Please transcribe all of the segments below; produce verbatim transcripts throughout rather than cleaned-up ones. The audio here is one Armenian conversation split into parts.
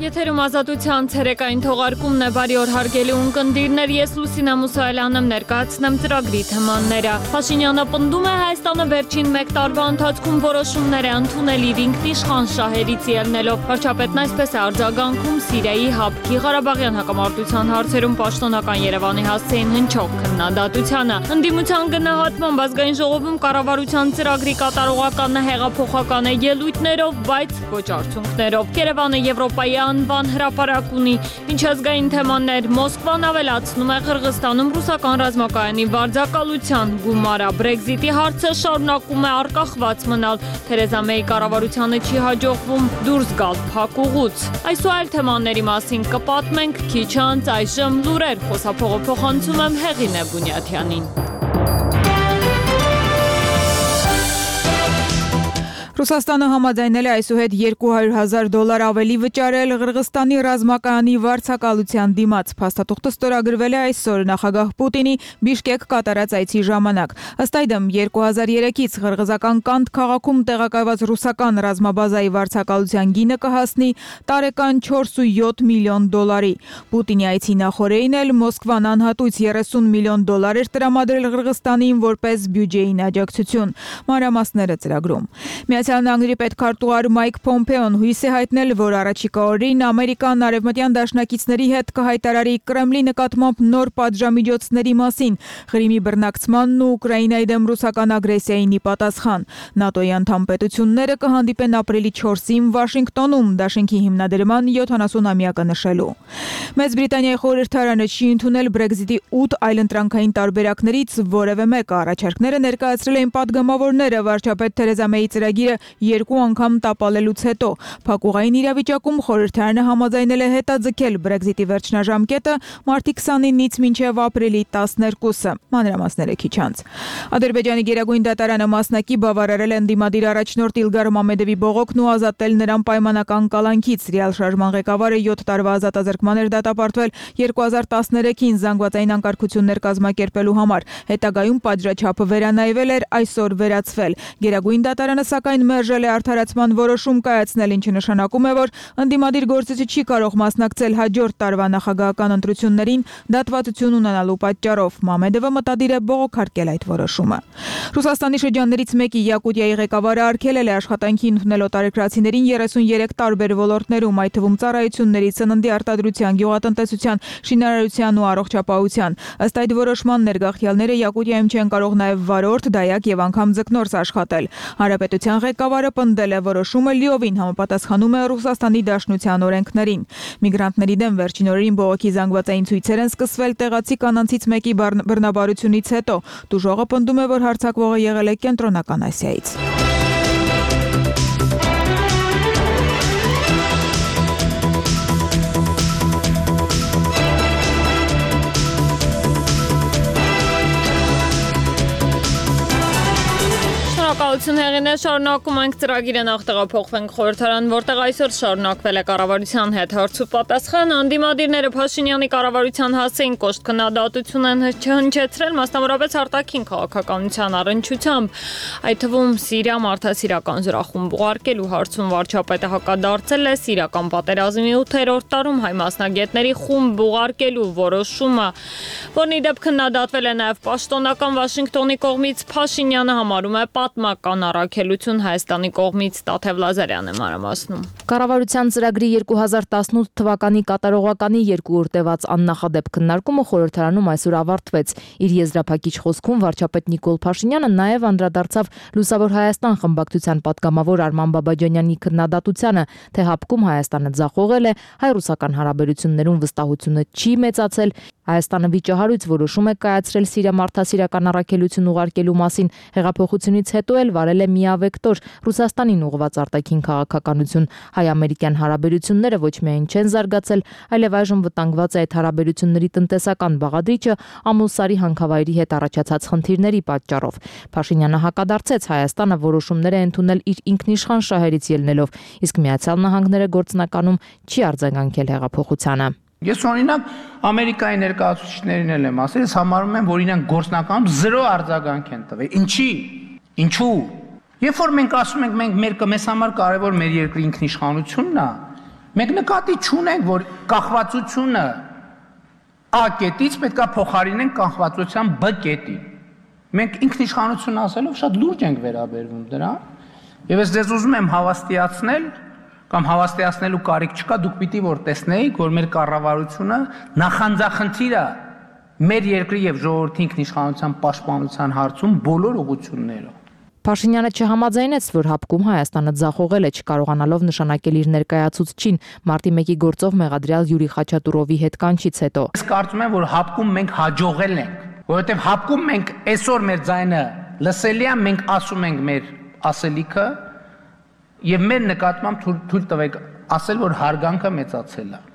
Եթերում ազատության ցերեկային թողարկումն է, բարի օր հարգելի ունկնդիրներ, ես Լուսինա Մուսայելյանն եմ, ներկայացնեմ ծրագրի թեմաները։ Փաշինյանը պնդում է Հայաստանը վերջին մեկ տարվա ընթացքում որոշումներ է ընդունել իր ինքնիշխան շահերից ելնելով։ Վարչապետն այսպես է արձագանքում Սիրիայի հապկի Ղարաբաղյան հակամարտության հարցերում պաշտոնական Երևանի հասցեին հնչող քննադատությանը։ Ընդդիմության գնահատմամբ ազգային ժողովում կառավարության ծրագրի կատարողականը հեղափոխական է ելույթներով, բայց ոչ արդյունքներով։ Երևանը Եվրոպայի անվան հրապարակ ունի, միջազգային թեմաներ, Մոսկվան ավելացնում է Ղրղստանում ռուսական ռազմակայանի վարձակալության գումարը, Բրեքզիտի հարցը շարունակում է արկախված մնալ, Թերեզա Մեյի կառավարությանը չի հաջողվում դուրս գալ փակուղուց։ Այս ու այլ թեմաների մասին կպատմենք քիչ անց, այժմ լուրեր, խոսափողը փոխանցում եմ Հեղինե Բունյաթյանին։ Ռուսաստանը համաձայնել է այսուհետ երկու հարյուր հազար դոլար ավելի վճարել Ղրղստանի ռազմակայանի վարձակալության դիմաց։ Փաստաթուղթը ստորագրվել է այսօր նախագահ Պուտինի Բիշկեք կատարած այցի ժամանակ։ Ըստ այդմ երկու հազար երեքից ղրղզական Կանդ քաղաքում տեղակայված ռուսական ռազմաբազայի վարձակալության գինը կհասնի տարեկան չորսույոթ միլիոն դոլարի։ Պուտինի այցի նախօրեին էլ Մոսկվան անհատույց երեսուն միլիոն դոլար էր տրամադրել Ղրղստանին որպես բյուջեին աջակցություն։ Մանրամասները ծրագրում։ Միացյալ Նահանգների պետքարտուղար Մայք Փոմպեոն հույս է հայտնել, որ առաջիկա օրերին Ամերիկան արևմտյան դաշնակիցների հետ կհայտարարի Կրեմլի նկատմամբ նոր պատժամիջոցների մասին, Ղրիմի բռնակցմանն ու Ուկրաինայի դեմ ռուսական ագրեսիային ի պատասխան։ ՆԱՏՕ-ի անդամ պետությունները կհանդիպեն ապրիլի չորսին Վաշինգտոնում դաշինքի հիմնադրման յոթանասունամյակը նշելու։ Մեծ Բրիտանիայի խորհրդարանը չի ընդունել Բրեքզիտի ութ այլընտրանքային տարբերակներից որևէ մեկը։ Առաջարկները ներկայացրել էին պատգամավորները, վարչապետ Թերեզա Մեյի ծրագիրը երկու անգամ տապալելուց հետո։ Փակուղային իրավիճակում խորհրդարանը համաձայնել է հետաձգել Բրեքզիտի վերջնաժամկետը մարտի քսանինից մինչև ապրիլի տասներկուսը։ Մանրամասները քիչ անց։ Ադրբեջանի գերագույն դատարանը մասնակի բավարարել է ընդդիմադիր առաջնորդ Իլգար Մամեդովի բողոքն ու ազատել նրան պայմանական կալանքից։ Ռեալ շարժման ղեկավարը յոթ տարվա ազատազրկման էր դատապարտվել երկու հազար տասներեքին զանգվածային անկարգություններ կազմակերպելու համար։ Հետագայում պատժաչափը վերանայվել էր, այսօր վերացվել։ Գերագույն դատարանը սակայն մերժել է արդարացման որոշում կայացնել, ինչը նշանակում է, որ ընդդիմադիր գործիչը չի կարող մասնակցել հաջորդ տարվա նախագահական ընտրություններին դատվածություն ունենալու պատճառով։ Մամեդովը մտադիր է բողոքարկել այդ որոշումը։ Ռուսաստանի շրջաններից մեկի Յակուտիայի ղեկավարը արգելել է աշխատանքի ընդունել օտարերկրացիներին երեսունյերեք տարբեր ոլորտներում, այդ թվում ծառայությունների, սննդի արտադրության, գյուղատնտեսության, շինարարության ու առողջապահության։ Ըստ այդ որոշման ներգաղթյալները Յակուտիայում չեն կարող նաև վարորդ, դայակ եւ անգամ ձկնորս աշխատել։ Հանրապետության ղեկավարը պնդել է, որոշումը լիովին համապատասխանում է Ռուսաստանի Դաշնության օրենքներին։ Միգրանտների դեմ վերջին օրերին բողոքի զանգվածային ցույցեր են սկսվել տեղացի կանանցից մեկի բռնաբարությունից հետո։ Տուժողը պնդում է, որ հարձակվողը եղել է Կենտրոնական Ասիայից։ Շնորհակալություն Հեղինե, շարունակում ենք ծրագիրը, նախ տեղափոխվենք խորհրդարան, որտեղ այսօր շարունակվել է կառավարության հետ հարց ու պատասխան։ Անդիմադիրները Փաշինյանի կառավարության հասցեին կոշտ քննադատություն են հնչեցրել, մասնավորապես արտաքին քաղաքականության առնչությամբ, այդ թվում Սիրիա մարդասիրական զորախումբ ուղարկելու հարցում վարչապետը հակադարձել է Սիրիական պատերազմի ութերորդ տարում հայ մասնագետների խումբ ուղարկելու որոշումը, որն ի դեպ քննադատվել է նաև պաշտոնական Վաշինգտոնի կողմից։ Փաշինյանը համարում է պատմական առաքելություն, Հայաստանի կողմից Տաթև Լազարյանը մանրամասնում։ Կառավարության ծրագրի երկու հազար տասնութ թվականի կատարողականի երկու օր տևած աննախադեպ քննարկումը խորհրդարանում այսօր ավարտվեց։ Իր եզրափակիչ խոսքում վարչապետ Նիկոլ Փաշինյանը նաև անդրադարձավ Լուսավոր Հայաստան խմբակցության պատգամավոր Արման Բաբաջանյանի քննադատությանը, թե հապկում Հայաստանը ձախողել է, հայ-ռուսական հարաբերություններում վստահությունը չի մեծացել, Հայաստանը վիճահարույց որոշում է կայացրել Սիրիա մարդասիրական առաքելություն ուղարկելու մասին, հեղափոխությունից հետո էլ վարել է միավեկտոր Ռուսաստանին ուղղված արտաքին քաղաքականություն։ Հայ-ամերիկյան հարաբերությունները ոչ միայն չեն զարգացել, այլև այժմ վտանգված է այդ հարաբերությունների տնտեսական բաղադրիչը Ամուլսարի հանքավայրի հետ առաջացած խնդիրների պատճառով։ Փաշինյանը հակադարձեց, Հայաստանը որոշումներ է ընդունել իր ինքնիշխան շահերից ելնելով, իսկ Միացյալ Նահանգները գործնականում չի արձագանքել հեղափոխությանը։ Ես օրինակ Ամերիկայի ներկայացուցիչներին էլ եմ ասել, ես համարում եմ, որ իրենք գործնականում զրո արձագանք են տվել։ Ինչի՞։ Ինչու՞։ Երբ որ մենք ասում ենք, մենք մեր մեզ համար կարևոր մեր երկրի ինքնիշխանությունն է, Մենք նկատի չունենք, որ կախվածությունը A կետից պետք է փոխարինենք կախվածության B կետին։ Մենք ինքնիշխանություն ասելով շատ լուրջ ենք վերաբերվում դրան, եւ ես ձեզ ուզում եմ հավաստիացնել կամ հավաստիացնելու կարիք չկա, դուք պիտի որ տեսնեիք, որ մեր կառավարությունը նախանձախնդիր է մեր երկրի եւ ժողովրդի ինքնիշխանության պաշտպանության հարցում բոլոր ուղղություններով։ Փաշինյանը չհամաձայնեց, որ հապկում Հայաստանը ձախողել է, չկարողանալով նշանակել իր ներկայացուցչին մարտի մեկի գործով մեղադրյալ Յուրի Խաչատուրովի հետ կանչից հետո։ Ես կարծում եմ, որ հապկում մենք հաջողել ենք, որովհետեւ հապկում մենք այսօր մեր ձայնը լսելի է, մենք ասում ենք մեր ասելիքը եւ մեր նկատմամբ թույլ տվեք ասել, որ հարգանքը մեծացել է։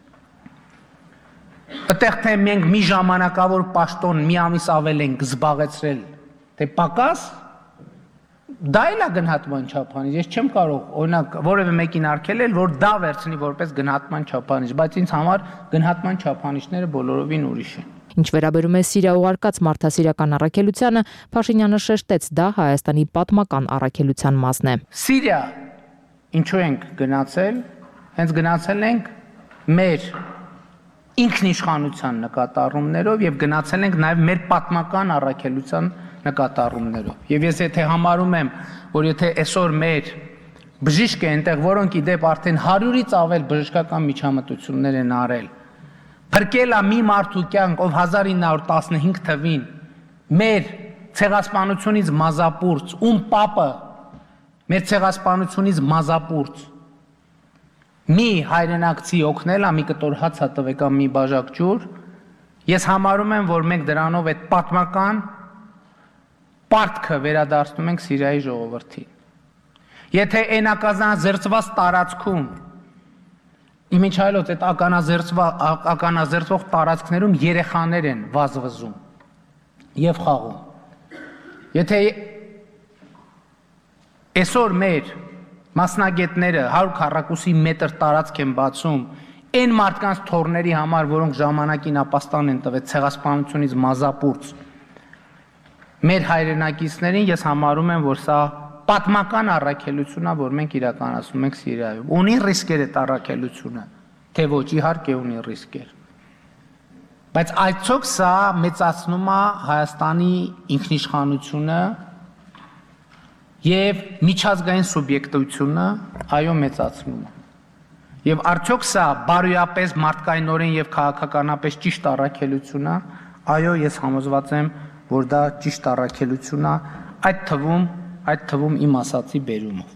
Այդտեղ թե մենք մի ժամանակավոր պաշտոն մի ամիս ավել ենք զբաղեցրել, թե պակաս, դա էլ է գնահատման չափանիշ, ես չեմ կարող, օրինակ, որևէ մեկին արգելել, որ դա վերցնի որպես գնահատման չափանիշ, բայց ինձ համար գնահատման չափանիշները բոլորովին ուրիշ են։ Ինչ վերաբերում է Սիրիա ուղարկած մարդասիրական առաքելությանը, Փաշինյանը շեշտեց, դա Հայաստանի պատմական առաքելության մասն է։ Սիրիա ինչու ենք գնացել, հենց գնացել ենք մեր ինքնիշխանության նկատառումներով եւ գնացել ենք նաեւ մեր պատմական առաքելության նկատառումներով։ Եվ ես եթե համարում եմ, որ եթե այսօր մեր բժիշկը այնտեղ, որոնք ի դեպ արդեն հարյուրից ավել բժշկական միջամտություններ են արել, փրկել է մի մարդու կյանք, ով հազար ինը հարյուր տասնհինգ թվին մեր ցեղասպանությունից մազապուրց, ում պապը մեր ցեղասպանությունից մազապուրց մի հայրենակցի օգնել, մի կտոր հաց տվեք, մի բաժակ ջուր, ես համարում եմ, որ մենք դրանով այդ պատմական պարտքը վերադարձնում ենք Սիրիայի ժողովրդին։ Եթե այն ականազերծված տարածքում, իմիջ այլոց այդ ականազերծվող տարածքներում երեխաներ են վազվզում եւ խաղում։ Եթե այսօր մեր մասնագետները հարյուր քառակուսի մետր տարածք են բացում այն մարդկանց թորների համար, որոնք ժամանակին ապաստան են տվել ցեղասպանությունից մազապուրց մեր հայրենակիցներին, ես համարում եմ, որ սա պատմական առաքելություն է, որ մենք իրականացնում ենք Սիրիայում։ Ունի ռիսկեր այդ առաքելությունը, թե ոչ, իհարկե ունի ռիսկեր։ Բայց այցոք սա մեծացնում է Հայաստանի ինքնիշխանությունը եւ միջազգային սուբյեկտությունը, այո, մեծացնում է։ Եվ արդյոք սա բարոյապես մարդկայնորեն եւ քաղաքականապես ճիշտ առաքելություն է, այո, ես համոզված եմ, որ դա ճիշտ առաքելություն է, այդ թվում, այդ թվում իմ ասացի բերումով։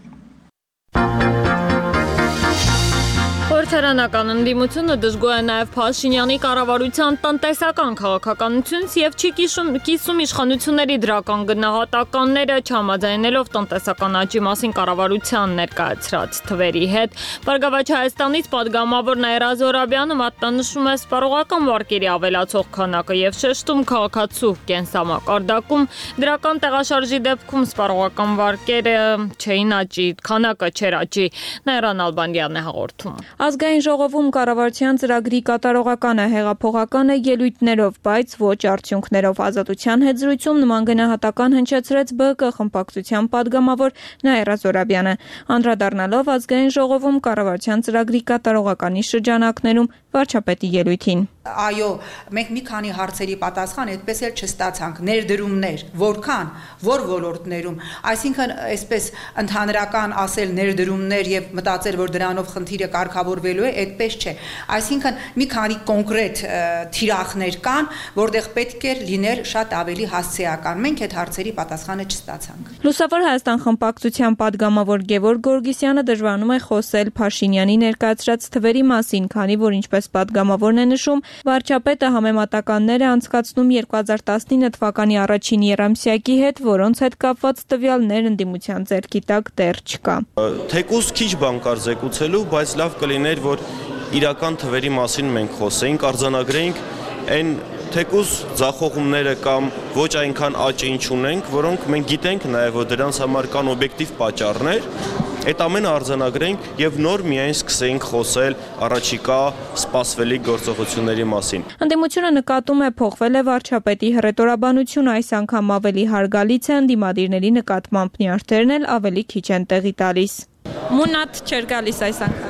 Խորհրդարանական ընդդիմությունը դժգոհ է նաև Փաշինյանի կառավարության տնտեսական քաղաքականությունից եւ չի կիսում իշխանությունների դրական գնահատականները, չհամաձայնելով տնտեսական աճի մասին կառավարության ներկայացրած թվերի հետ։ Բարգավաճ Հայաստանից падգամավոր Նաիրա Զոհրաբյանը մատնանշում է սպառողական վարկերի ավելացող քանակը եւ շեշտում քաղաքացու կենսամակարդակում դրական տեղաշարժի դեպքում սպառողական վարկերը չէին աճի, քանակը չէր աճի։ Նաիրան Ալբանդյանն է հաղորդում։ Ազգային ժողովում կառավարության ծրագրի կատարողականը հեղափոխական է ելույթներով, բայց ոչ արդյունքներով։ Ազատության հետ զրույցում նման գնահատական հնչեցրեց Բ Կ խմբակցության падգամավոր Նաիրա Զոհրաբյանը, անդրադառնալով ազգային ժողովում կառավարության ծրագրի կատարողականի շրջանակներում վարչապետի ելույթին։ Այո, մենք մի քանի հարցերի պատասխան այդպես էլ չստացանք, ներդրումներ, որքան, որ ոլորտներում, այսինքն այսպես ընդհանրական ասել ներդրումներ եւ մտածել, որ դրանով խնդիրը կարգավորվելու է, այդպես չէ։ Այսինքն մի քանի կոնկրետ թիրախներ կան, որտեղ պետք է լիներ շատ ավելի հասցեական։ Մենք այդ հարցերի պատասխանը չստացանք։ Լուսավոր Հայաստան խմբակցության падգամավոր Գևորգ Գորգիսյանը դժվարանում է խոսել Փաշինյանի ներկայացրած թվերի մասին, քանի որ ինչպես падգամավորն է նշում, վարչապետը համեմատականներ է անցկացնում երկու հազար տասնինը թվականի առաջին երամսյակի հետ, որոնց հետ կապված տվյալներ ընդդիմության ձեռքի տակ դեռ չկա։ Թեկուզ քիչ բան կար զեկուցելու, բայց լավ կլիներ, որ իրական թվերի մասին մենք խոսեինք, արձանագրեինք այն թեկուզ ձախողումները կամ ոչ այնքան աճ ինչ ունենք, որոնք մենք գիտենք նաև, որ դրանց համար կան օբյեկտիվ պատճառներ, այդ ամենը արձանագրենք եւ նոր միայն սկսենք խոսել առաջիկա սպասվելի գործողությունների մասին։ Ընդդիմությունը նկատում է փոխվել է վարչապետի հռետորաբանությունը, այս անգամ ավելի հարգալից է, ընդդիմադիրների նկատմամբ նյարդերն էլ ավելի քիչ են տեղի տալիս։ Մունատ չէր գալիս այս անգամ։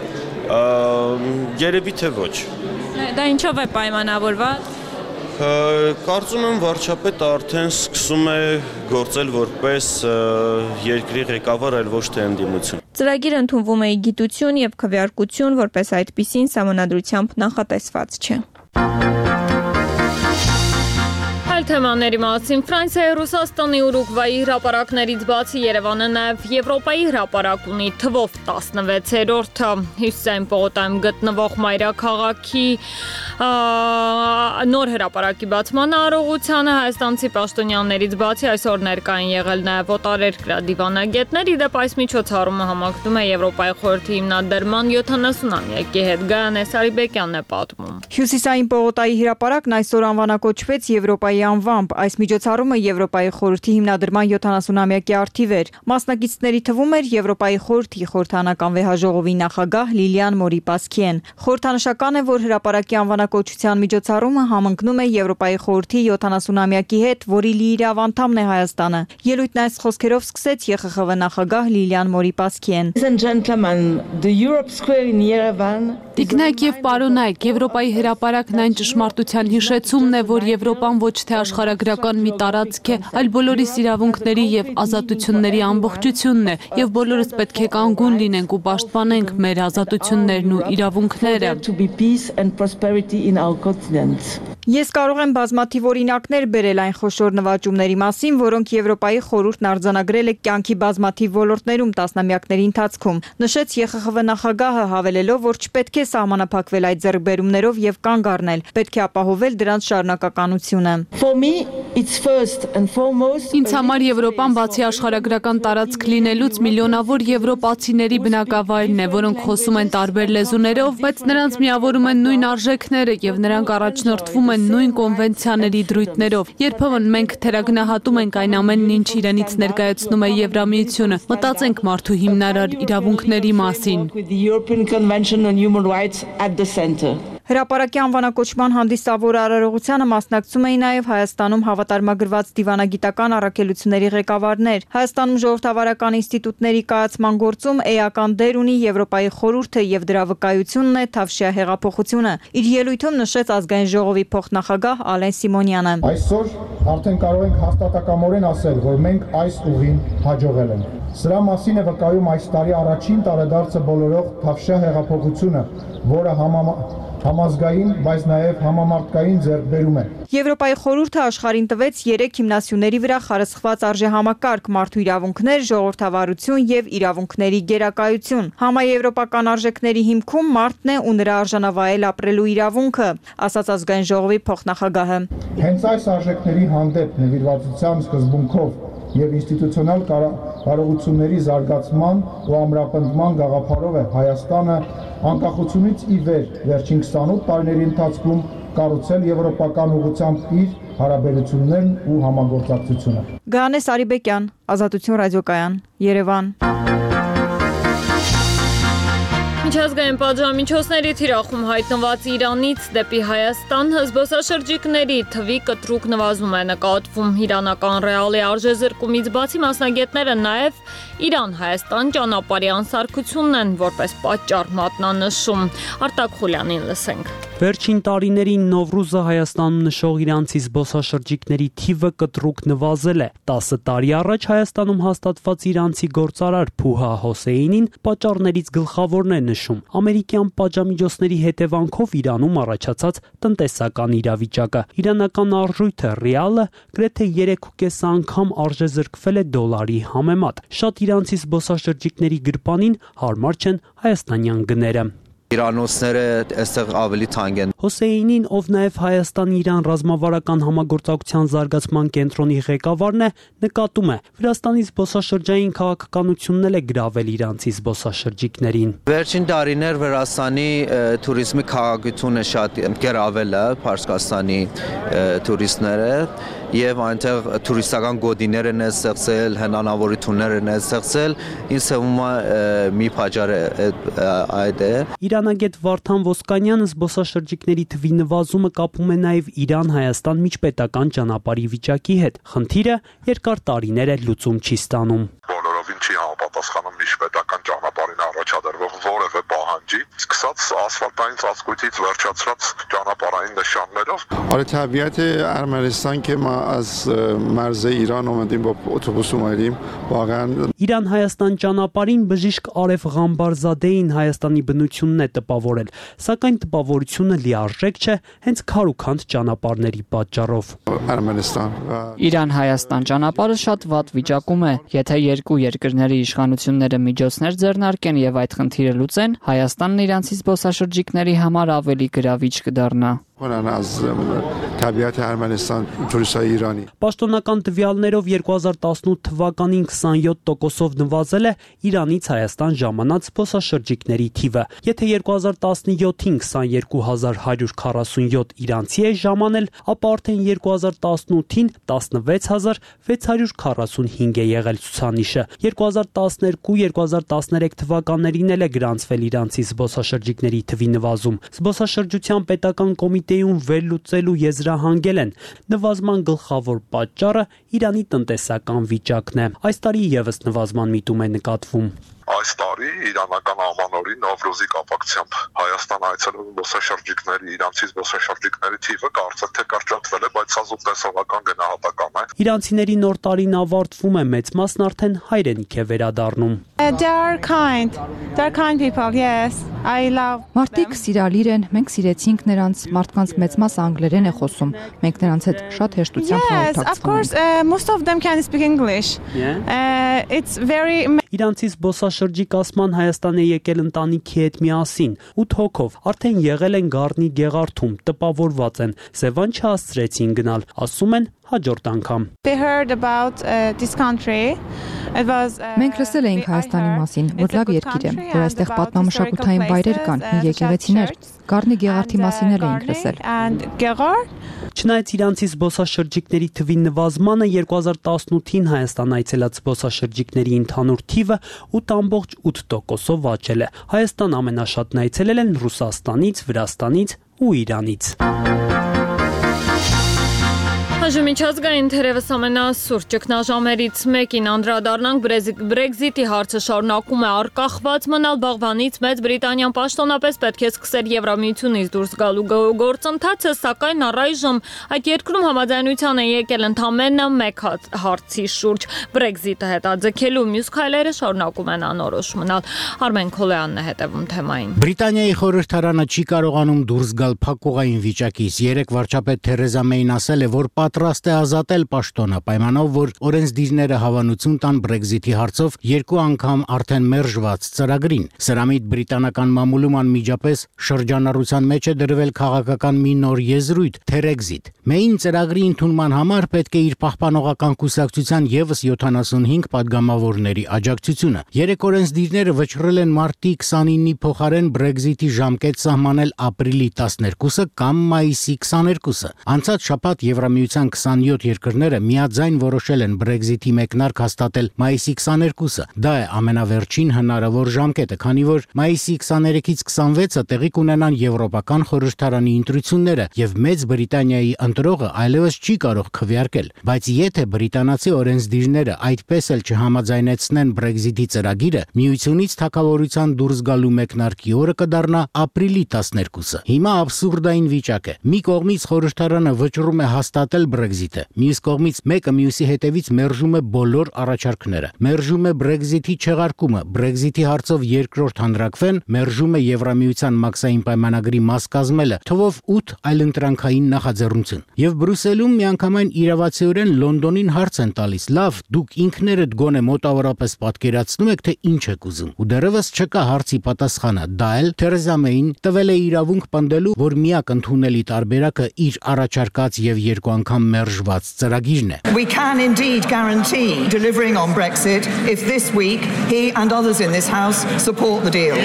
Երևի թե ոչ։ Դա ինչով է պայմանավորված։ Կարծում եմ վարչապետը արդեն սկսում է գործել որպես երկրի ղեկավար, այլ ոչ թե ընդդիմություն։ Ծրագիրը ընդունվում է գիտություն եւ քվեարկություն, որպես այդպիսին սահմանադրությամբ նախատեսված չէ։ Այլ թեմաների մասին Ֆրանսիայի, Ռուսաստանի, Ուրուգվայի հրապարակներից բացի Երևանը նաև Եվրոպայի հրապարակ ունի թվով տասնվեցերորդը։ Հյուսիսային պողոտայում գտնվող մայրաքաղաքի նոր հրապարակի բացման արարողությանը հայաստանցի պաշտոնյաներից բացի այսօր ներկա են եղել նաև օտարերկրյա դիվանագետներ։ Ի դեպ այս միջոցառումը համակցվում է Եվրոպայի խորհրդի հիմնադրման յոթանասունամյակի հետ։ Գայանե Սարիբեկյանն է պատմում։ Հյուսիսային պողոտայի հրապարակն այսօր անվանակոչվեց Եվրոպայի անվամբ։ Այս միջոցառումը Եվրոպայի խորհրդի հիմնադրման յոթանասունամյակի առթիվ էր։ Մասնակիցների թվում էր Եվրոպայի խորհրդի խորհրդանական վեհաժողովի նախագահ Լիլիան Մորի-Պասկիեն։ Խորհրդանշական է, որ հրապարակի անվանակոչության միջոցառումը համընկնում է Եվրոպայի խորհրդի յոթանասունամյակի հետ, որի լիիրավ անդամն է Հայաստանը։ Ելույթն այս խոսքերով սկսեց ԵԽԽՎ նախագահ Լիլիան Մորի-Պասկիեն։ Տիկնայք եւ պարոնայք, Եվրոպայի հրապարակն այն ճշմարտության հիշեցումն է, որ Եվրոպան ոչ թե աշխարհագրական մի տարածք է, այլ բոլորիս իրավունքների եւ ազատությունների ամբողջությունն է, եւ բոլորս պետք է կանգուն լինենք ու պաշտպանենք մեր ազատություններն ու իրավունքները։ Ես կարող եմ բազմաթիվ օրինակներ բերել այն խոշոր նվաճումների մասին, որոնք Եվրոպայի խորհուրդն արձանագրել է կյանքի բազմաթիվ ոլորտներում տասնամյակների ընթացքում։ Նշեց ԵԽԽՎ նախագահը, հավելելով, որ չպետք է սահմանափակվել այդ ձեռքբերումներով եւ կանգ առնել, պետք է ապահովել դրանց շարունակականությունը։ Ինձ համար Եվրոպան բացի աշխարհագրական տարածք լինելուց միլիոնավոր եվրոպացիների բնակավայրն է, որոնք խոսում են տարբեր լեզուներով, բայց նրանց միավորում են նույն արժեքները եւ նրանք առաջնորդվում են նույն կոնվենցիաների դրույթներով։ Երբեմն մենք թերագնահատում ենք այն ամենն, ինչ իրենից ներկայացնում է Եվրամիությունը։ Մտածենք մարդու հիմնարար իրավունքների մասին։ Հրապարակի անվանակոչման հանդիսավոր արարողությանը մասնակցում էին նաև Հայաստանում հավատարմագրված դիվանագիտական առաքելությունների ղեկավարներ։ Հայաստանում ժողովրդավարական ինստիտուտների կայացման գործում էական դեր ունի Եվրոպայի խորհուրդը եւ դրա վկայությունն է Թավշյա հեղափոխությունը։ Իր ելույթում նշեց ազգային ժողովի փոխնախագահ Ալեն Սիմոնյանը։ Այսօր արդեն կարող ենք հաստատակամորեն ասել, որ մենք այս ուղին հաջողել ենք։ Սրա մասին է վկայում այս տարի առաջին տարեդարձը բոլորող Թավշյա հեղափոխությունը, որը համազգային, բայց նաև համամարտկային ձեռքբերում է։ Եվրոպայի խորհուրդը աշխարհին տվեց երեք հիմնասյուների վրա խարսխված արժեհամակարգ՝ մարդու իրավունքներ, ժողովրդավարություն եւ իրավունքների գերակայություն։ Համաեվրոպական արժեքների հիմքում մարդն է ու նրա արժանավայել ապրելու իրավունքը, ասաց ազգային ժողովի փոխնախագահը։ Հենց այս արժեքների հանդեպ նվիրվածության սկզբունքով եւ ինստիտուցիոնալ կարողությունների զարգացման ու ամրապնդման գաղափարով է Հայաստանը անկախությունից ի վեր վերջին քսանութ տարիների ընթացքում կառուցել եվրոպական ուղղությամբ իր հարաբերություններն ու համագործակցությունը։ Գայանե Սարիբեկյան, Ազատություն ռադիոկայան, Երևան։ Միջազգային պատժամիջոցների թիրախում հայտնված Իրանից դեպի Հայաստան զբոսաշրջիկների թվի կտրուկ նվազում է նկատվում։ Իրանական ռեալի արժեզրկումից բացի մասնագետները նաև Իրան-Հայաստան ճանապարհի անսարքությունն են որպես պատճառ մատնանշում։ Արտակ Խուլյանին լսենք։ Վերջին տարիներին Նովրուզը Հայաստանում նշող իրանցի զբոսաշրջիկների թիվը կտրուկ նվազել է։ տասը տարի առաջ Հայաստանում հաստատված իրանցի գործարար Փուհա Հոսեյնին պատճառներից գլխավորն է նշում ամերիկյան պատժամիջոցների հետևանքով Իրանում առաջացած տնտեսական իրավիճակը։ Իրանական արժույթը ռիալը գրեթե երեք ու կես անգամ արժեզրկվել է դոլարի համեմատ։ Շատ իրանցի զբոսաշրջիկների գրպանին հարմար չեն հայաստանյան գները։ Իրանոցները այստեղ ավելի թանկ են։ Հոսեյնին, ով նաև Հայաստան-Իրան ռազմավարական համագործակցության զարգացման կենտրոնի ղեկավարն է, նկատում է, Վրաստանի զբոսաշրջային քաղաքականությունն էլ է գրավել իրանցի զբոսաշրջիկներին։ Վերջին տարիներ Վրաստանի туриզմի քաղաքությունը շատ գրավել է Փարսկաստանի туриստները եւ այնտեղ տուրիստական գոտիներ են ստեղծել, հնանավորություններ են ստեղծել, ինձ թվում է մի պատճառ այդ է։ Իրանագետ Վարդան Ոսկանյանը զբոսաշրջիկների թվի նվազումը կապում է նաև Իրան-Հայաստան միջպետական ճանապարհի վիճակի հետ։ Խնդիրը երկար տարիներ է լուծում չի ստանում։ Բոլորովին չի համապատասխանում միջպետական ճանապարհին առաջադրվող որևէ պահանջի։ նահանջի, սկսած ասֆալտային ծածկույթից վերջացրած ճանապարհային նշաններով. طبیعت ارمنستان که ما از مرز ایران اومدیم با اتوبوس اومدیم واقعا Իրան-Հայաստան ճանապարհին բժիշկ Արև Ղամբարզադեին Հայաստանի բնությունն է տպավորել, սակայն տպավորությունը լիարժեք չէ հենց քարուքանդ ճանապարհների պատճառով։ Իրան-Հայաստան ճանապարհը շատ վատ վիճակում է, եթե երկու երկրների իշխանությունները միջոցներ ձեռնարկեն եւ այդ խնդիրը լուծեն, Հայաստանն իրանցի զբոսաշրջիկների համար ավելի գրավիչ կդառնա։ از طبیعت ارمنستان توریستای ایرانی Պաշտոնական տվյալներով երկու հազար տասնութ թվականին քսանյոթ տոկոսով նվազել է Իրանից Հայաստան ժամանած զբոսաշրջիկների թիվը։ Եթե երկու հազար տասնյոթին քսաներկու հազար հարյուր քառասունյոթ իրանցի է ժամանել, ապա արդեն երկու հազար տասնութին տասնվեց հազար վեց հարյուր քառասունհինգ է եղել ցուցանիշը։ երկու հազար տասներկու երկու հազար տասներեք թվականներին էլ է գրանցվել իրանցի զբոսաշրջիկների թվի նվազում։ Զբոսաշրջության պետական կոմիտեում վերլուծելու եզրահանգել են նվազման գլխավոր պատճառը Իրանի տնտեսական վիճակն է։ Այս տարի եւս նվազման միտում է նկատվում։ Այս տարի իրանական ամանորի Նովրուզի կապակցությամբ Հայաստան այցելող զբոսաշրջիկների, իրանցի զբոսաշրջիկների թիվը կարծես թե կրճատվել է, բայց սա զուգտեսողական գնահատական է։ Իրանցիների նոր տարին ավարտվում է, մեծ մասն արդեն հայրենիք է վերադառնում։ Մարդիկ սիրալիր են, մենք սիրեցինք նրանց, մարդկանց մեծ մասը անգլերեն է խոսում, մենք նրանց հետ շատ հեշտությամբ հաղորդակցվում։ Իրանցի զբոսաշրջիկասման Հայաստան է եկել ընտանիքի հետ միասին, ութ հոգով, արդեն եղել են Գառնի Գեղարդում, տպավորված են, Սևան չհասցրեցին գնալ, ասում են հաջորդ անգամ։ Մենք լսել էինք Հայաստանի մասին, որ լավ երկիր է, որ այստեղ պատմամշակութային վայրեր կան, եկեղեցիներ, Գառնի Գեղարդի մասին էլ էինք լսել։ Չնայած իրանցի զբոսաշրջիկների թվի նվազմանը երկու հազար տասնութին Հայաստան այցելած զբոսաշրջիկների ընդհանուր թիվը ութ ամբողջ ութ տոկոսով աճել է։ Հայաստան ամենաշատն այցելել են Ռուսաստանից, Վրաստանից ու Իրանից։ Այժմ միջազգային թերևս ամենասուր ճգնաժամերից մեկին անդրադառնանք Brexit-ի հարցը շարունակում է արկախված մնալ բաղվանից Մեծ Բրիտանիան պաշտոնապես պետք է սկսեր Եվրամիությունից դուրս գալու գործընթացը, սակայն առայժմ այդ երկրում համաձայնության է եկել ընդամենը մեկ հարցի շուրջ Brexit-ը հետաձգելու, մյուս քայլերը շարունակում են անորոշ մնալ։ Արմեն Քոլեյանն է հետևում թեմային։ Բրիտանիայի խորհրդարանը չի կարողանում դուրս գալ փակուղային վիճակից։ Երեք վարչապետ Թերեզա Մեյն ասել է, որ պատրաստ է ազատել պաշտոնը պայմանով, որ օրենսդիրները հավանություն տան Brexit-ի հարցով երկու անգամ արդեն մերժված ծրագրին։ Սրամիտ բրիտանական մամուլում անմիջապես շրջանառության մեջ է դրվել քաղաքական մի նոր եզրույթ՝ Թերեքզիտ։ Մեյն ծրագրի ընդունման համար պետք է իր պահպանողական կուսակցության եւս յոթանասունհինգ падգամավորների աջակցությունը։ Երեք օրենսդիրները վճռել են մարտի քսանինի փոխարեն Brexit-ի ժամկետ սահմանել ապրիլի տասներկուսը կամ մայիսի քսաներկուսը։ Անցած շաբաթ Եվրամիության քսանյոթ երկրները միաձայն որոշել են Brexit-ի մեկնարկ հաստատել մայիսի քսաներկուսը։ Դա է ամենավերջին հնարավոր ժամկետը, քանի որ մայիսի քսաներեքից քսանվեցը տեղի կունենան Եվրոպական խորհրդարանի ընտրությունները, եւ Մեծ Բրիտանիայի ընտրողը այլևս չի կարող քվեարկել։ Բայց եթե բրիտանացի օրենսդիրները այդպես էլ չհամաձայնեցնեն Brexit-ի ծրագիրը, միությունից թագավորության դուրս գալու մեկնարկի օրը կդառնա ապրիլի տասներկուսը։ Հիմա աբսուրդային վիճակ է։ Մի կողմից խորհրդարանը վճռում է հաստատել Brexit-ը, մյուս կողմից մեկը մյուսի հետևից մերժում է բոլոր առաջարկները։ Մերժում է Brexit-ի չեղարկումը, Brexit-ի հարցով երկրորդ հանրակվեն, մերժում է Եվրամիության մաքսային պայմանագրի մաս կազմելը, թվով ութ այլընտրանքային նախաձեռնություն։ Եվ Բրյուսելում միանգամայն իրավացիորեն Լոնդոնին հարց են տալիս. լավ, դուք ինքներդ գոնե մոտավորապես պատկերացնում եք, թե ինչ եք ուզում։ Ու դեռևս չկա հարցի պատասխանը։ Դա էլ Թերեզա Մեյին տվել է իրավունք պնդելու, որ միակ ընդունելի տարբերակը իր առաջարկած եւ երկու անգամ մերժված ծրագիրն է։ We can indeed guarantee delivering on Brexit if this week he and others in this house support the deal.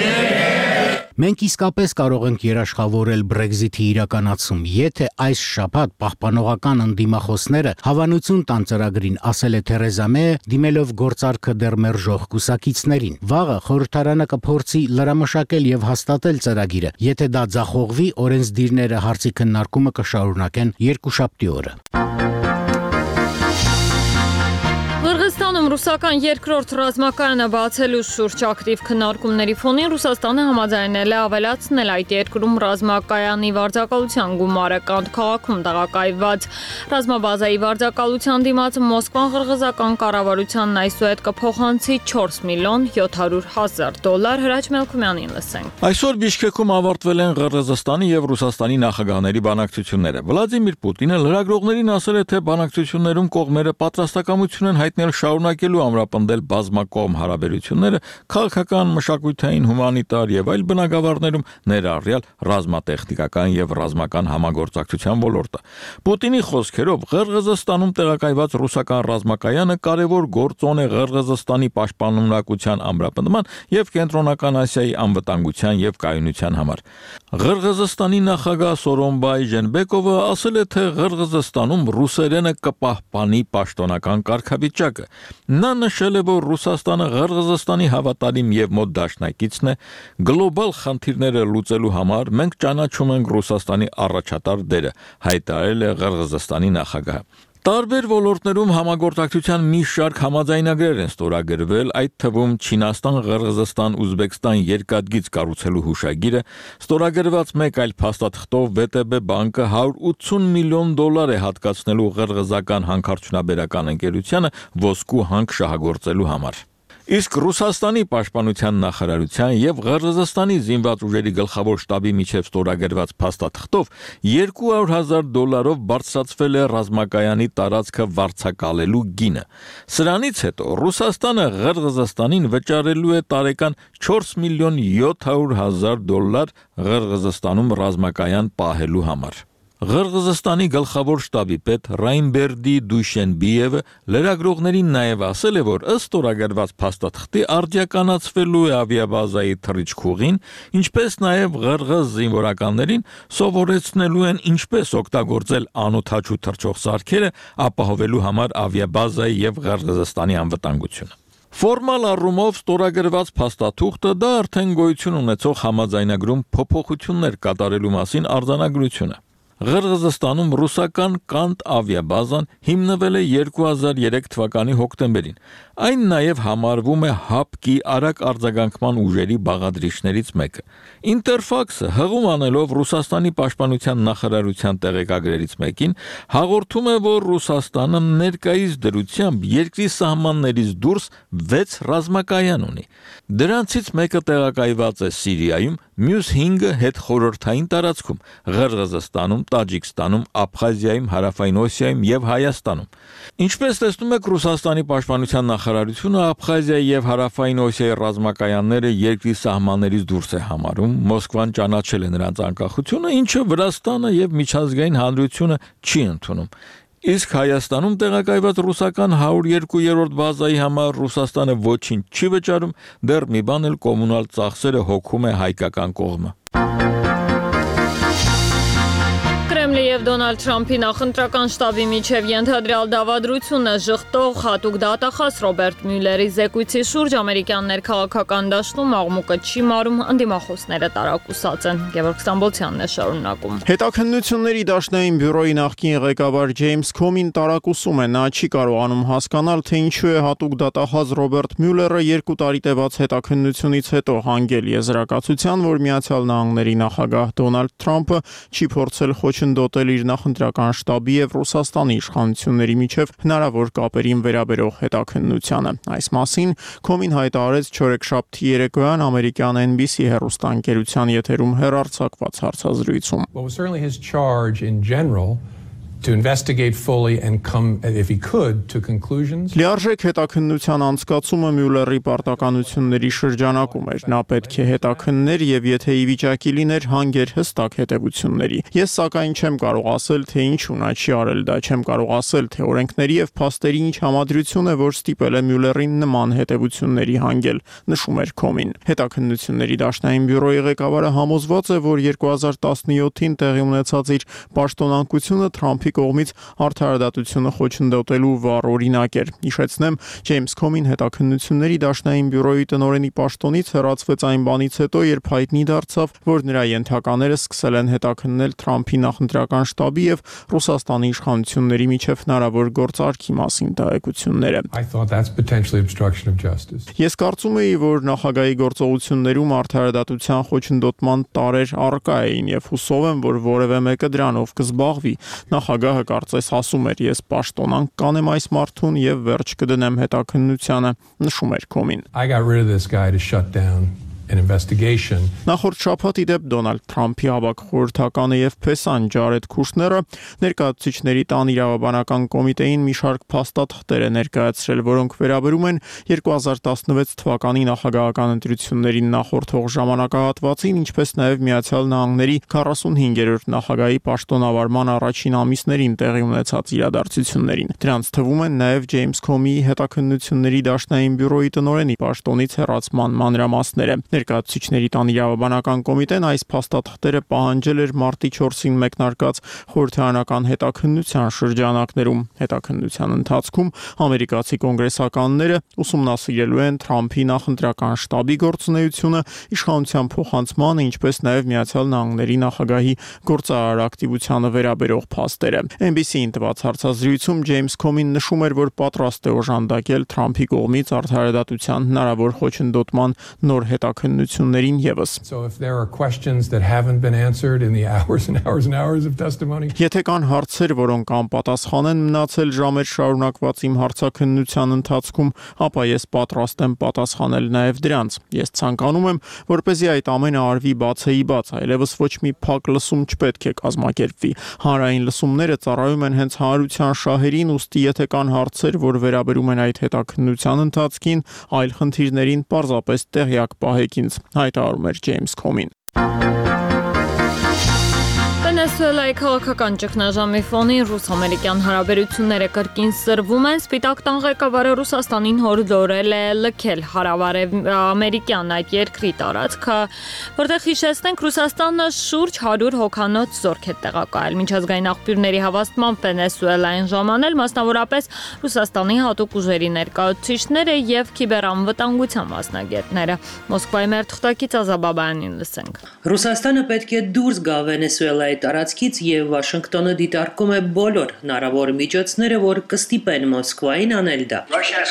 Մենք իսկապես կարող ենք երաշխավորել Brexit-ի իրականացում, եթե այս շաբաթ պահպանողական ընդդիմախոսները հավանություն տան ծրագրին, ասել է Թերեզա Մեյը, դիմելով գործարքը դեռ մերժող կուսակիցներին։ Վաղը խորհրդարանը կփորձի լրամշակել եւ հաստատել ծրագիրը։ Եթե դա ձախողվի, օրենսդիրները հարցի քննարկումը կշարունակեն երկուշաբթի օրը։ Հայաստանում ռուսական երկրորդ ռազմակայանը բացելու շուրջ ակտիվ քննարկումների ֆոնին Ռուսաստանը համաձայնել է ավելացնել այդ երկրում ռազմակայանի վարձակալության գումարը Կանտ քաղաքում տեղակայված ռազմաբազայի վարձակալության դիմաց Մոսկվան ղրղզական կառավարությանն այսուհետ կփոխանցի չորս միլիոն յոթ հարյուր հազար դոլար։ Հրաչ Մելքումյանին լսենք։ Այսօր Բիշկեքում ավարտվել են Ղրղզստանի եւ Ռուսաստանի նախագահների բանակցությունները։ Վլադիմիր Պուտինը լրագրողներին ասել է, թե բանակցություններում կողմերը պատրաստակամություն են հայտնել շարունակելու ամրապնդել բազմակողմ հարաբերությունները քաղաքական, մշակութային, հումանիտար եւ այլ բնագավառներում, ներառյալ ռազմատեխնիկական եւ ռազմական համագործակցության ոլորտը։ Պուտինի խոսքերով Ղրղզստանում տեղակայված ռուսական ռազմակայանը կարևոր գործոն է Ղրղզստանի պաշտպանունակության ամրապնդման եւ Կենտրոնական Ասիայի անվտանգության եւ կայունության համար։ Ղրղզստանի նախագահ Սորոնբայ Ժենբեկովը ասել է, թե Ղրղզստանում ռուսերենը կպահպանի պաշտոնական կարգավիճակը։ Նա նշել է, որ Ռուսաստանը Ղրղզստանի հավատարիմ եւ մոտ դաշնակիցն է, գլոբալ խնդիրները լուծելու համար մենք ճանաչում ենք Ռուսաստանի առաջատար դերը, հայտարարել է Ղրղզստանի նախագահը։ Տարբեր ոլորտներում համագործակցության մի շարք համաձայնագրեր են ստորագրվել, այդ թվում Չինաստան, Ղրղզստան, Ուզբեկստան երկաթգիծ կառուցելու հուշագիրը, ստորագրված մեկ այլ փաստաթղթով վե տե բե բանկը հարյուր ութսուն միլիոն դոլար է հատկացնելու ղրղզական հանքարդյունաբերական ընկերությանը ոսկու հանք շահագործելու համար։ Իսկ Ռուսաստանի պաշտպանության նախարարության եւ Ղրղզստանի զինված ուժերի գլխավոր շտաբի միջև ստորագրված փաստաթղթով երկու հարյուր հազար դոլարով բարձրացվել է ռազմակայանի տարածքը վարձակալելու գինը։ Սրանից հետո Ռուսաստանը Ղրղզստանին վճարելու է տարեկան չորս միլիոն յոթ հարյուր հազար դոլար Ղրղզստանում ռազմակայան պահելու համար։ Ղրղզստանի գլխավոր շտաբի պետ Ռայմբերդի Դուշենբիևը լրագրողներին նաև ասել է, որ ըստ ստորագրված փաստաթղթի արդիականացվելու է ավիաբազայի թռիչքուղին, ինչպես նաև ղրղզ զինվորականներին սովորեցնելու են ինչպես օգտագործել անօդաչու թռչող սարքերը, ապահովելու համար ավիաբազայի եւ Ղրղզստանի անվտանգությունը։ Ֆորմալ առումով ստորագրված փաստաթուղթը դա արդեն գոյություն ունեցող համաձայնագրում փոփոխություններ կատարելու մասին արձանագրություն է։ Ղրղզստանում ռուսական Կանտ ավիաբազան հիմնվել է երկու հազար երեք թվականի հոկտեմբերին։ Այն նաև համարվում է ՀԱՊԿ-ի արագ արձագանքման ուժերի բաղադրիչներից մեկը։ Ինտերֆաքսը հղում անելով Ռուսաստանի պաշտպանության նախարարության տեղեկագրերից մեկին հաղորդում է, որ Ռուսաստանը ներկայիս դրությամբ երկրի սահմաններից դուրս վեց ռազմակայան ունի։ Դրանցից մեկը տեղակայված է Սիրիայում, մյուս հինգը հետխորհրդային տարածքում՝ Ղրղզստանում, Տաջիկստանում, Աբխազիայում, Հարավային Օսիայում եւ Հայաստանում։ Ինչպես տեսնում եք, Ռուսաստանի պաշտպանության նախարարությունը Աբխազիայի եւ Հարավային Օսիայի ռազմակայանները երկրի սահմաններից դուրս է համարում, Մոսկվան ճանաչել է նրանց անկախությունը, ինչը Վրաստանը եւ միջազգային հանրությունը չի ընդունում։ Իսկ Հայաստանում տեղակայված ռուսական հարյուր երկու-րդ բազայի համար Ռուսաստանը ոչինչ չի վճարում, դեռ մի բան էլ կոմունալ ծախսերը հոգում է հայկական կողմը։ Կրեմլի եւ Դոնալդ Թրամփի նախընտրական շտաբի միջև ենթադրյալ դավադրությունը ժխտող հատուկ դատախազ Ռոբերտ Մյուլլերի զեկույցի շուրջ ամերիկյան ներքաղաքական դաշտում աղմուկը չի մարում, ընդդիմախոսները տարակուսած են։ Գևորգ Ստամբոլցյանն է շարունակում։ Հետաքննությունների դաշնային բյուրոյի նախկին ղեկավար Ջեյմս Քոմին տարակուսում է, նա չի կարողանում հասկանալ, թե ինչու է հատուկ դատախազ Ռոբերտ Մյուլլերը երկու տարի տևած հետաքննությունից հետո հանգել եզրակացության, որ Միացյալ Նահանգների նախագահ Դոնալդ Թրամփը չի փորձել խոչընդոտել իր նախընտրական շտաբի եւ Ռուսաստանի իշխանությունների միջև հնարավոր կապերին վերաբերող հետաքննությանը։ Այս մասին Քոմին հայտարարեց չորեքշաբթի երեկոյան ամերիկյան N B C հեռուստաընկերության եթերում հեռարձակված հարցազրույցում։ Well, certainly his charge in general to investigate fully and come, if he could, to conclusions. Լիարժեք հետաքննության անցկացումը Մյուլլերի պարտականությունների շրջանակում էր։ Նա պետք է հետաքններ եւ եթե ի վիճակի լիներ հանգեր հստակ հետևությունների։ Ես սակայն չեմ կարող ասել, թե ինչու նա չի արել դա, չեմ կարող ասել, թե օրենքների եւ փաստերի ինչ համադրություն է, որ ստիպել է Մյուլլերին նման հետևությունների հանգել, նշում էր Քոմին։ Հետաքննությունների դաշնային բյուրոյի ղեկավարը համոզված է, որ երկու հազար տասնյոթին տեղի ունեցած իր պաշտոնակությունը Թրամփի Թրամփի կողմից արդարադատությունը խոչընդոտելու վառ օրինակ էր։ Հիշեցնեմ, Ջեյմս Քոմին հետաքննությունների դաշնային բյուրոյի տնօրենի պաշտոնից հեռացվեց այն բանից հետո, երբ հայտնի դարձավ, որ նրա ենթակաները սկսել են հետաքննել Թրամփի նախընտրական շտաբի եւ Ռուսաստանի իշխանությունների միջև հնարավոր գործարքի մասին տեղեկությունները։ Ես կարծում էի, որ նախագահի գործողություններում արդարադատության խոչընդոտման տարեր առկա էին եւ հուսով եմ, որ որևէ մեկը դրանով կզբաղվի։ Նախագահը կարծես ասում էր, ես պաշտոնանկ կանեմ այս մարդուն եւ վերջ կդնեմ հետաքննությանը, նշում էր Քոմին։ I got rid of this guy to shut down an investigation. Նախորդ շաբաթի դեպ Դոնալդ Թրամփի հավաք խորհրդականը եւ Փեսան Ջարեդ Քուշները ներկայացուցիչների տան իրավաբանական կոմիտեին մի շարք փաստաթղթեր են ներկայացրել, որոնք վերաբերում են երկու հազար տասնվեց թվականի նախագահական ընտրություններին նախորդող ժամանակահատվածին, ինչպես նաեւ Միացյալ Նահանգների քառասունհինգերորդ նախագահի պաշտոնավարման առաջին ամիսներին տեղի ունեցած իրադարձություններին։ Դրանց թվում են նաեւ Ջեյմս Քոմիի հետաքննությունների դաշնային բյուրոյի տնօրենի պաշտոնից հեռացման մանրամասները։ Ներկայացուցիչների տան իրավաբանական կոմիտեն այս փաստաթղթերը պահանջել էր մարտի չորսին մեկնարկած խորհրդարանական հետաքննության շրջանակներում։ Հետաքննության ընթացքում ամերիկացի կոնգրեսականները ուսումնասիրելու են Թրամփի նախընտրական շտաբի գործունեությունը, իշխանության փոխանցմանը, ինչպես նաև Միացյալ Նահանգների նախագահի գործարար ակտիվությանը վերաբերող փաստերը։ N B C-ին տված հարցազրույցում Ջեյմս Քոմին նշում էր, որ պատրաստ է օժանդակել Թրամփի կողմից արդարադատության հնարավոր խոչընդոտման նոր հետաքննություններին եւս։ Եթե կան հարցեր, որոնք անպատասխան են մնացել ժամեր շարունակված իմ հարցաքննության ընթացքում, ապա ես պատրաստ եմ պատասխանել նաեւ դրանց։ Ես ցանկանում եմ, որպեսզի այդ ամենը արվի բացեի բաց, այլևս ոչ մի փակ լսում չպետք է կազմակերպվի։ Հանրային լսումները ծառայում են հենց հանրության շահերին, ուստի եթե կան հարցեր, որ վերաբերում են այդ հետաքննության ընթացքին, այլ խնդիրներին, պարզապես տեղյակ պահեք ինձ, հայտարարում էր Ջեյմս Քոմին։ Վենեսուելայի քաղաքական ճգնաժամի ֆոնին ռուս-ամերիկյան հարաբերությունները կրկին սրվում են, Սպիտակ տան ղեկավարը Ռուսաստանին հորդորել է լքել հարավարևամերիկյան այդ երկրի տարածքը, որտեղ հիշեցնենք Ռուսաստանը շուրջ հարյուր հոգանոց զորք է տեղակայել։ Միջազգային աղբյուրների հավաստմամբ Վենեսուելային ժամանել մասնավորապես Ռուսաստանի հատուկ ուժերի ներկայացուցիչները եւ քիբերանվտանգության մասնագետները։ Մոսկվայի մեր թղթակից Ազաբաբայանին լսենք։ Ռուսաստանը պետք է դուրս գա Վենեսուելայի տարածքից եւ Վաշինգտոնը դիտարկում է բոլոր հնարավոր միջոցները, որ կստիպեն Մոսկվային անել դա։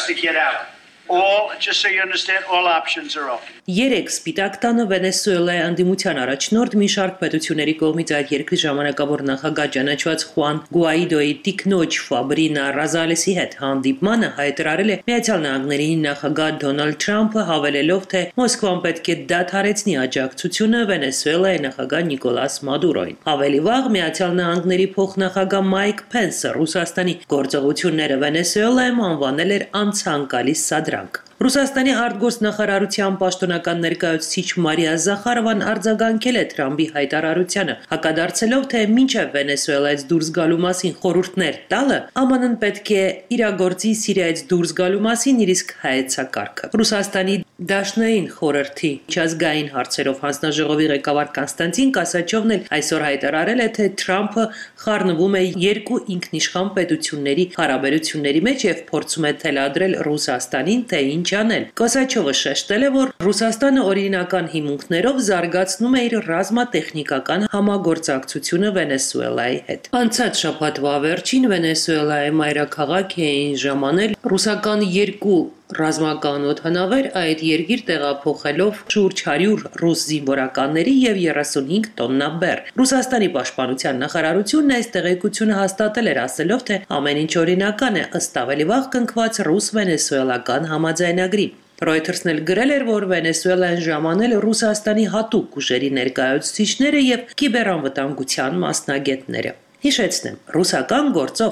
All, just so you understand, all options are open. Երեք Սպիտակ տանը Վենեսուելայի անդիմության առաջնորդ մի շարք պետությունների կողմից այդ երկրի ժամանակավոր նախագահ ճանաչված Խուան Գուայդոյի տիկնոջ Ֆաբրինա Ռազալեսի հետ հանդիպմանը հայտարարել է Միացյալ Նահանգների նախագահ Դոնալդ Թրամփը, հավելելով, թե Մոսկվան պետք է դադարեցնի աջակցությունը Վենեսուելայի նախագահ Նիկոլաս Մադուրոին։ Ավելի վաղ Միացյալ Նահանգների փոխնախագահ Մայք Փենսը Ռուսաստանի գործողությունները Վենեսուելայում անվանել էր անցանկալի սադրանք։ Ռուսաստանի արտգործնախարարության պաշտոնական ներկայացուցիչ Մարիա Զախարովան արձագանքել է Թրամփի հայտարարությանը, հակադարձելով, թե մինչև Վենեսուելայից դուրս գալու մասին խորհուրդներ տալը Ամն պետք է իրագործի Սիրիայից դուրս գալու մասին իր իսկ հայեցակարգը։ Ռուսաստանի Դաշնային խորհրդի միջազգային հարցերով հանձնաժողովի ղեկավար Կոնստանտին Կասաչովն էլ այսօր հայտարարել է, թե Թրամփը խառնվում է երկու ինքնիշխան պետությունների հարաբերությունների մեջ եւ փորձում է թելադրել Ռուսաստանին, թե ինչ անել։ Կոսաչովը շեշտել է, որ Ռուսաստանը օրինական հիմունքներով զարգացնում է իր ռազմատեխնիկական համագործակցությունը Վենեսուելայի հետ։ Անցած շաբաթվա վերջին Վենեսուելայի մայրաքաղաք էին ժամանել ռուսական երկու ռազմական օդանավեր, այդ երկիր տեղափոխելով շուրջ հարյուր ռուս զինվորականների եւ երեսունհինգ տոննա բեռ։ Ռուսաստանի պաշտպանության նախարարությունն այս տեղեկությունը հաստատել էր, ասելով, թե ամեն ինչ օրինական է ըստ ավելի վաղ կնքված ռուս-վենեսուելական համաձայնագրի։ Reuters-ն էլ գրել էր, որ Վենեսուելան ժամանել Ռուսաստանի հատուկ ուժերի ներկայացուցիչները եւ քիբերանվտանգության մասնագետները։ Հիշեցնեմ, ռուսական գործով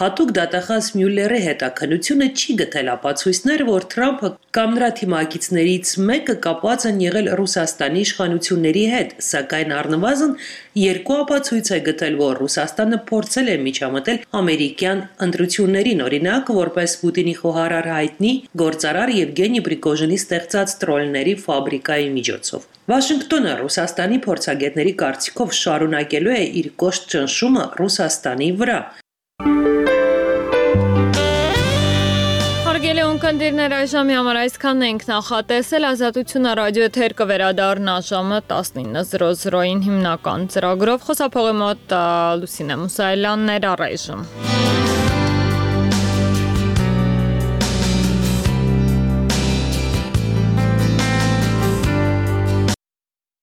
Հատուկ դատախազ Մյուլլերի հետաքննությունը չի գտել ապացույցներ, որ Թրամփը կամ նրա թիմակիցներից մեկը կապված են եղել Ռուսաստանի իշխանությունների հետ, սակայն առնվազն երկու ապացույց է գտել, որ Ռուսաստանը փորձել է միջամտել ամերիկյան ընտրություններին, օրինակ, որպես Պուտինի խոհարար հայտնի գործարար Եվգենի Պրիգոժինի ստեղծած տրոլների ֆաբրիկայի միջոցով։ Վաշինգտոնը Ռուսաստանի փորձագետների կարծիքով շարունակելու է իր կոշտ ճնշումը Ռուսաստանի վրա։ Հարգելի ունկնդիրներ, այժմի համար այսքանն ենք նախատեսել, Ազատությունը ռադիո էթեր կվերադառնա ժամը տասնինը զրո զրոյին հիմնական ծրագրով, խոսափողի մոտ Լուսինե Մուսայելյանն էր առայժմ։